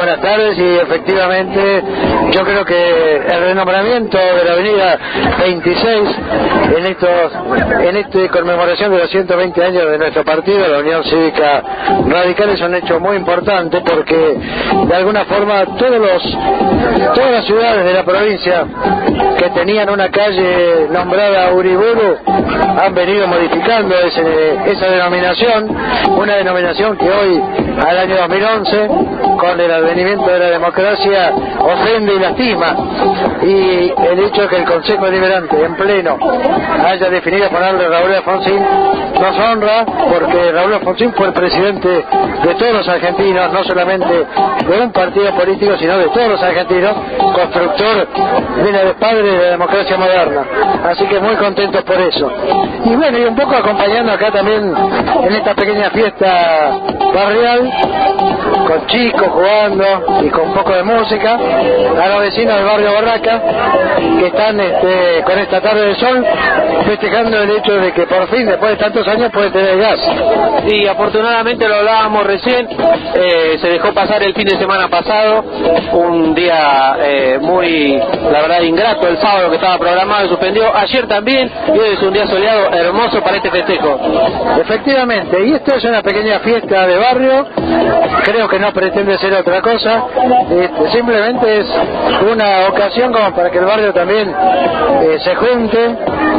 Buenas tardes, y efectivamente yo creo que el renombramiento de la avenida 26 en esta conmemoración de los 120 años de nuestro partido, la Unión Cívica Radical, es un hecho muy importante porque de alguna forma todas las ciudades de la provincia que tenían una calle nombrada Uriburu han venido modificando esa denominación, una denominación que hoy, al año 2011, con el advenimiento de la democracia, ofende y lastima, y el hecho de que el Consejo Deliberante en pleno haya definido ponerle Raúl Alfonsín nos honra, porque Raúl Alfonsín fue el presidente de todos los argentinos, no solamente de un partido político, sino de todos los argentinos, constructor de padre de la democracia moderna. Así que muy contentos por eso. Y bueno, y un poco acompañando acá también en esta pequeña fiesta barrial, con chicos jugando y con un poco de música, a los vecinos del barrio Barraca, que están con esta tarde de sol, festejando el hecho de que por fin, después de tantos años, puede tener gas. Sí, afortunadamente lo hablábamos recién, se dejó pasar el fin de semana pasado, un día muy, la verdad, ingrato, el sábado que estaba programado y suspendió, ayer también, y hoy es un día soleado hermoso para este festejo. Efectivamente, y esto es una pequeña fiesta de barrio, creo que no pretende ser otra cosa, simplemente es una ocasión como para que el barrio también se junte,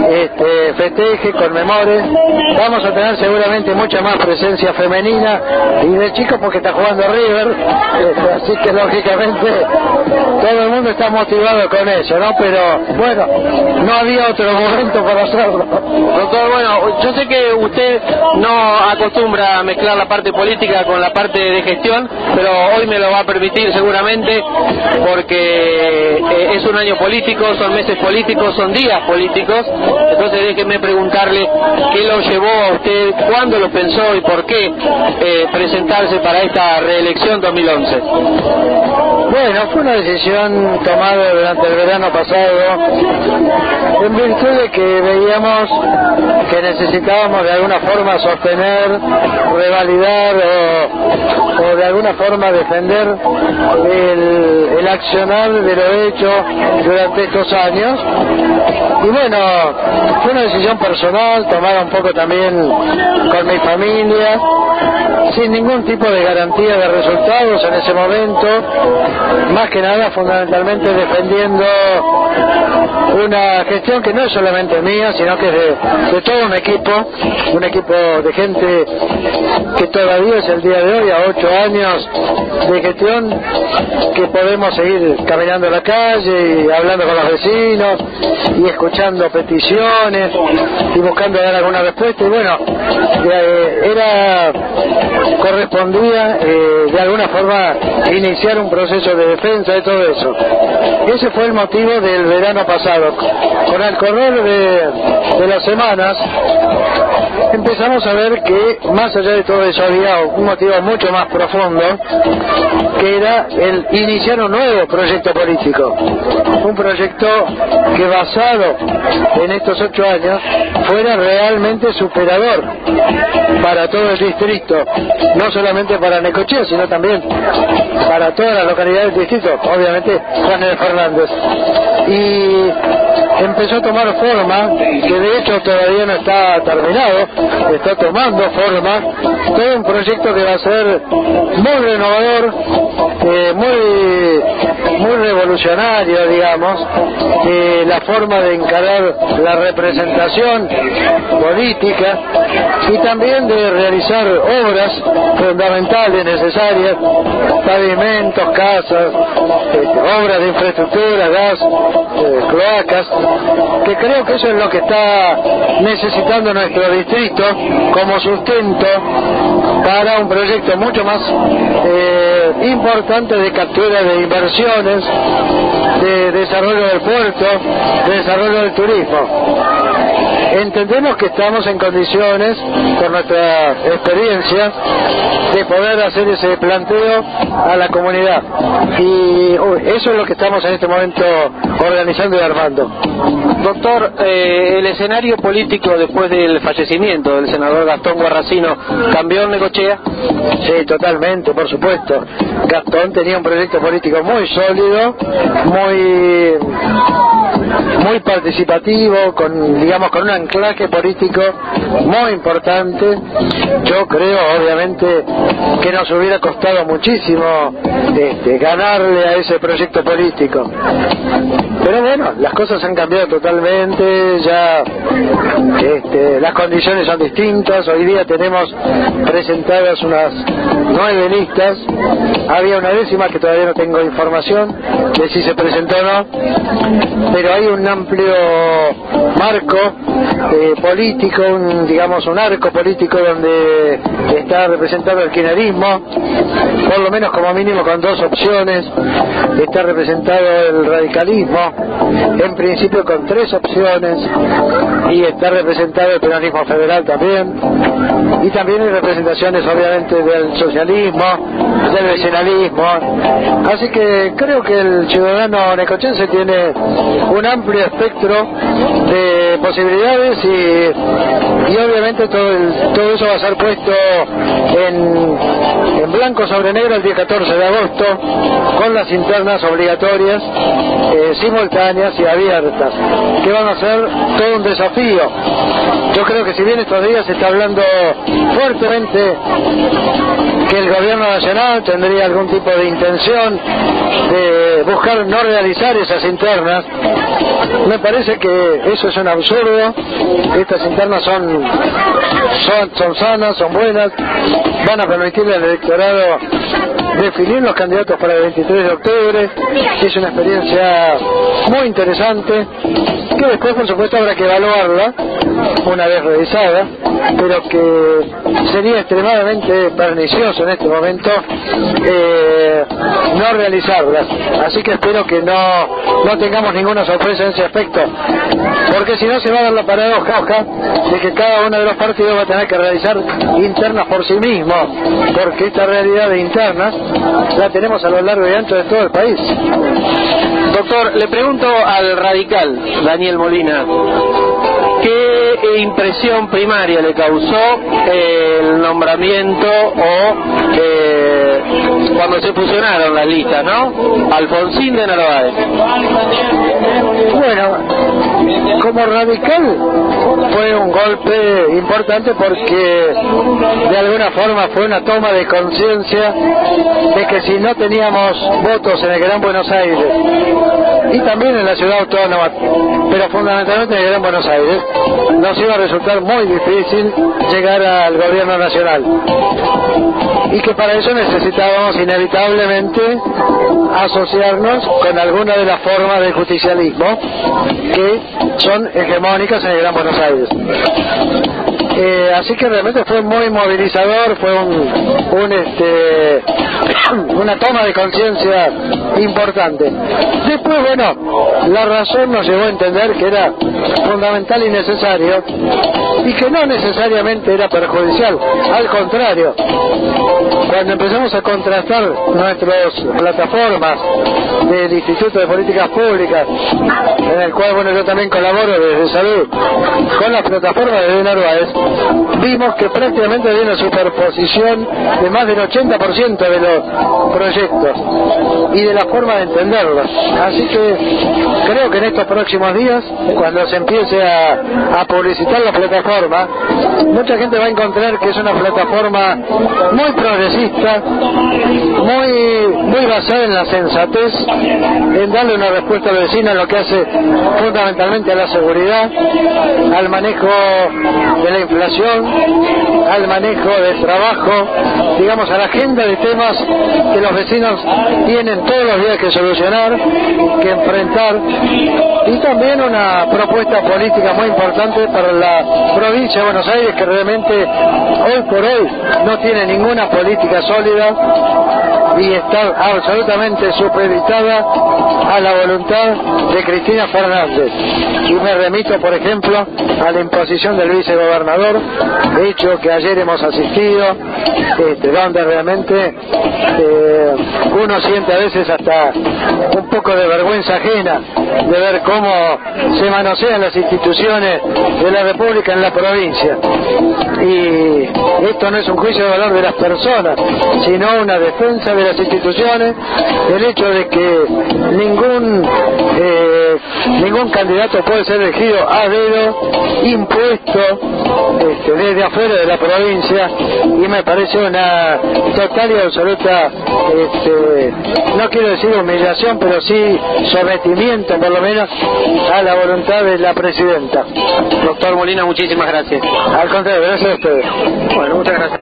festeje, conmemore. Vamos a tener seguramente mucha más presencia femenina y de chicos porque está jugando River, así que lógicamente todo el mundo está motivado con eso, ¿no? Pero bueno, no había otro momento para hacerlo. Doctor, bueno, yo sé que usted no acostumbra a mezclar la parte política con la parte de gestión, pero hoy me lo va a permitir seguramente, porque es un año político, son meses políticos, son días políticos. Entonces déjeme preguntarle qué lo llevó a usted, cuándo lo pensó y por qué presentarse para esta reelección 2011. Bueno, fue una decisión tomada durante el verano pasado en virtud de que veíamos que necesitábamos de alguna forma sostener, revalidar o de alguna forma defender el accionar de lo hecho durante estos años. Y bueno, fue una decisión personal, tomada un poco también con mi familia, sin ningún tipo de garantía de resultados en ese momento, más que nada fundamentalmente defendiendo una gestión que no es solamente mía, sino que es de todo un equipo de gente que todavía es el día de hoy, a 8 años de gestión, que podemos seguir caminando a la calle y hablando con los vecinos y escuchando peticiones y buscando dar alguna respuesta. Y bueno, correspondía de alguna forma iniciar un proceso de defensa de todo eso. Ese fue el motivo del verano pasado. Con el correr de las semanas empezamos a ver que más allá de todo eso había un motivo mucho más profundo, que era el iniciar un nuevo proyecto político, un proyecto que, basado en estos 8 años, fuera realmente superador para todo el distrito, no solamente para Necochea, sino también para todas las localidades del distrito, obviamente Juan L. Fernández. Y empezó a tomar forma, que de hecho todavía no está terminado, está tomando forma, todo un proyecto que va a ser muy renovador, muy revolucionario, digamos, la forma de encarar la representación política y también de realizar obras fundamentales, necesarias, pavimentos, casas, obras de infraestructura, gas, cloacas, que creo que eso es lo que está necesitando nuestro distrito como sustento para un proyecto mucho más importante de captura de inversiones, de desarrollo del puerto, de desarrollo del turismo. entendemos que estamos en condiciones, por nuestra experiencia, de poder hacer ese planteo a la comunidad, y eso es lo que estamos en este momento organizando y armando. Doctor, el escenario político después del fallecimiento del senador Gastón Guarracino cambió en Necochea. Sí, totalmente, por supuesto. Gastón tenía un proyecto político muy sólido, muy participativo, con un anclaje político muy importante. Yo creo, obviamente, que nos hubiera costado muchísimo ganarle a ese proyecto político. Pero bueno, las cosas han cambiado totalmente, ya las condiciones son distintas. Hoy día tenemos presentadas unas 9 listas, había una 10ª que todavía no tengo información de si se presentó o no, pero hay un amplio marco político, un arco político donde está representado el kirchnerismo, por lo menos como mínimo con 2 opciones, está representado el radicalismo, en principio con 3 opciones, y está representado el peronismo federal también, y también hay representaciones obviamente del socialismo, del vecinalismo. Así que creo que el ciudadano necochense tiene un amplio espectro de posibilidades, y obviamente todo eso va a ser puesto en blanco sobre negro el día 14 de agosto, con las internas obligatorias, simultáneas y abiertas, que van a ser todo un desafío. Yo creo que si bien estos días se está hablando fuertemente que el gobierno nacional tendría algún tipo de intención de buscar no realizar esas internas, me parece que eso es un absurdo. Estas internas son sanas, son buenas, van a permitirle al electorado definir los candidatos para el 23 de octubre. Es una experiencia muy interesante, que después por supuesto habrá que evaluarla una vez revisada, pero que sería extremadamente pernicioso en este momento no realizarlas. Así que espero que no tengamos ninguna sorpresa en ese aspecto, porque si no se va a dar la paradoja de que cada uno de los partidos va a tener que realizar internas por sí mismo, porque esta realidad de internas la tenemos a lo largo y ancho de todo el país. Doctor, le pregunto al radical Daniel Molina, ¿qué impresión primaria le causó el nombramiento cuando se fusionaron las listas, ¿no? Alfonsín de Narváez. Bueno, como radical fue un golpe importante, porque de alguna forma fue una toma de conciencia de que si no teníamos votos en el Gran Buenos Aires y también en la ciudad autónoma, pero fundamentalmente en el Gran Buenos Aires, nos iba a resultar muy difícil llegar al gobierno nacional, y que para eso necesitábamos inevitablemente asociarnos con alguna de las formas del justicialismo que son hegemónicas en el Gran Buenos Aires. Así que realmente fue muy movilizador, fue una toma de conciencia importante. Después, bueno, la razón nos llevó a entender que era fundamental y necesario, y que no necesariamente era perjudicial, al contrario. Cuando empezamos a contrastar nuestras plataformas del Instituto de Políticas Públicas, en el cual, bueno, yo también colaboro desde Salud, con las plataformas de Narváez, vimos que prácticamente había una superposición de más del 80% de los proyectos y de la forma de entenderlos. Así que creo que en estos próximos días, cuando se empiece a publicitar la plataforma, mucha gente va a encontrar que es una plataforma muy progresista, muy basada en la sensatez, en darle una respuesta al vecino en lo que hace fundamentalmente a la seguridad, al manejo de la inflación, al manejo del trabajo, digamos, a la agenda de temas que los vecinos tienen todos los días que solucionar, que enfrentar, y también una propuesta política muy importante para la provincia de Buenos Aires, que realmente hoy por hoy no tiene ninguna política sólida y está absolutamente supeditada a la voluntad de Cristina Fernández. Y me remito, por ejemplo, a la imposición del vicegobernador, hecho que ayer hemos asistido, donde realmente uno siente a veces hasta un poco de vergüenza ajena de ver cómo se manosean las instituciones de la República en la provincia. Y esto no es un juicio de valor de las personas, sino una defensa de las instituciones, el hecho de que ningún candidato puede ser elegido a dedo, impuesto desde afuera de la provincia, y me parece una total y absoluta, no quiero decir humillación, pero sí sometimiento por lo menos a la voluntad de la presidenta. Doctor Molina, muchísimas gracias. Al contrario, gracias a ustedes. Bueno, muchas gracias.